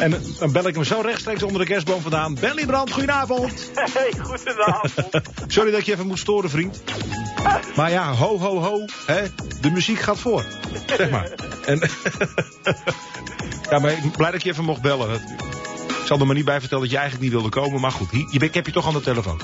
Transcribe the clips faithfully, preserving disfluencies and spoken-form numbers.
En dan bel ik hem zo rechtstreeks onder de kerstboom vandaan. Ben Liebrand, goedenavond. Hey, goedenavond. Sorry dat ik je even moet storen, vriend. Maar ja, ho, ho, ho. Hè? De muziek gaat voor. Zeg maar. En ja, maar ik ben blij dat ik je even mocht bellen. Ik zal er maar niet bij vertellen dat je eigenlijk niet wilde komen. Maar goed, hier, ik heb je toch aan de telefoon.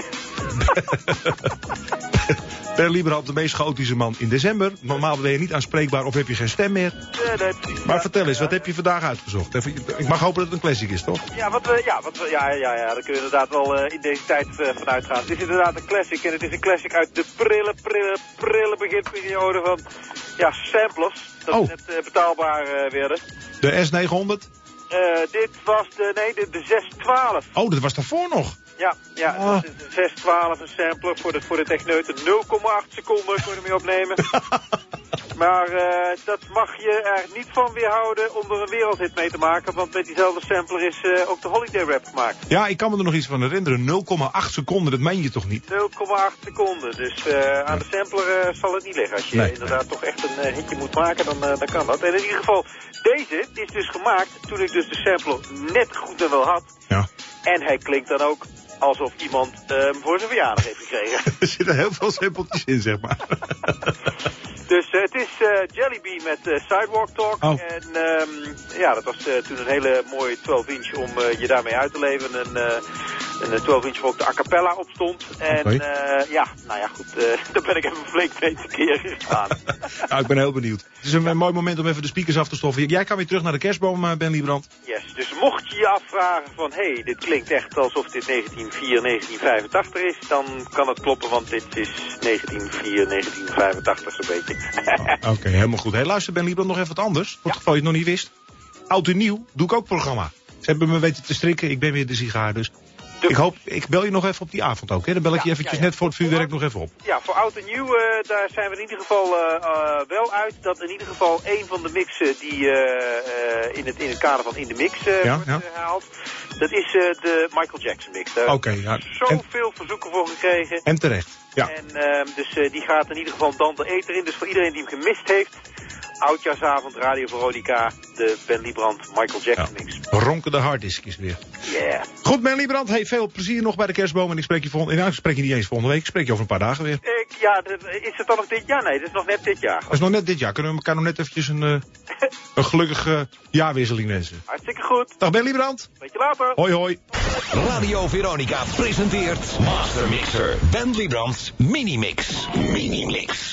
Ben Liebrand, de meest gotische man in december. Normaal ben je niet aanspreekbaar of heb je geen stem meer. Nee, nee, precies. Maar vertel eens, wat heb je vandaag uitgezocht? Even, ik mag hopen dat het een classic is, toch? Ja, wat we, ja, wat we, ja, ja, ja, daar kun je inderdaad wel uh, in deze tijd uh, van uitgaan. Het is inderdaad een classic en het is een classic uit de prille, prille, prille beginperiode van ja, samplers. Dat oh. is net uh, betaalbaar uh, werden. De S negenhonderd? Uh, dit was de, nee, de, de zes twaalf. Oh, dat was daarvoor nog? Ja, ja, oh. dat is een zes twaalf, een sampler voor de, voor de techneuten. nul komma acht seconden kon je ermee opnemen. Maar uh, dat mag je er niet van weerhouden om er een wereldhit mee te maken. Want met diezelfde sampler is uh, ook de Holiday Rap gemaakt. Ja, ik kan me er nog iets van herinneren. nul komma acht seconden, dat meen je toch niet? nul komma acht seconden. Dus uh, aan de sampler uh, zal het niet liggen. Als je nee, inderdaad nee. toch echt een uh, hitje moet maken, dan, uh, dan kan dat. En in ieder geval, deze is dus gemaakt toen ik dus de sampler net goed en wel had. Ja. En hij klinkt dan ook alsof iemand hem uh, voor zijn verjaardag heeft gekregen. Er zitten heel veel sampletjes in, zeg maar. Dus uh, het is uh, Jellybean met uh, Sidewalk Talk. Oh. En um, ja, dat was uh, toen een hele mooie twaalf inch om uh, je daarmee uit te leven. Een, uh, een twaalf inch waar ook de a cappella op stond. En okay. uh, ja, nou ja, goed, uh, daar ben ik even flink mee tekeer gegaan. Nou, ik ben heel benieuwd. Het is een ja. mooi moment om even de speakers af te stoffen. Jij kan weer terug naar de kerstboom, Ben Liebrand. Yes, dus mocht je je afvragen van, hé, hey, dit klinkt echt alsof dit negentien vier, negentien vijfentachtig is, dan kan het kloppen, want dit is negentien vier, negentien vijfentachtig zo'n beetje. Oh, Oké, okay, helemaal goed. Hey, luister Ben Liebrand, nog even wat anders. Voor het ja. geval je het nog niet wist. Oud en nieuw, doe ik ook programma. Ze hebben me weten te strikken, ik ben weer de sigaar, dus... De... Ik hoop, ik bel je nog even op die avond ook, hè? Dan bel ik ja, je eventjes ja, ja. net voor het vuurwerk nog even op. Ja, voor oud en nieuw, uh, daar zijn we in ieder geval uh, uh, wel uit. Dat in ieder geval een van de mixen die uh, uh, in, het, in het kader van In de Mix uh, ja, wordt ja. herhaald. Dat is uh, de Michael Jackson mix. Daar Oké, okay, ja. Zoveel en... verzoeken voor gekregen. En terecht, ja. En uh, dus uh, die gaat in ieder geval dan de eter in. Dus voor iedereen die hem gemist heeft... Oudjaarsavond, Radio Veronica, de Ben Liebrand, Michael Jackson ja. mix. Ronken de harddiskjes weer. Yeah. Goed, Ben Liebrand, hey, veel plezier nog bij de kerstboom. En ik spreek je volgende, nou, ik spreek je niet eens volgende week, ik spreek je over een paar dagen weer. Ik, ja, is het dan nog dit jaar? Nee, dat is nog net dit jaar. Dat is nog net dit jaar. Kunnen we elkaar nog net eventjes een, uh, een gelukkige jaarwisseling wensen. Hartstikke goed. Dag Ben Liebrand. Beetje later. Hoi, hoi. Radio Veronica presenteert Master Mixer Ben Liebrands Minimix. Minimix.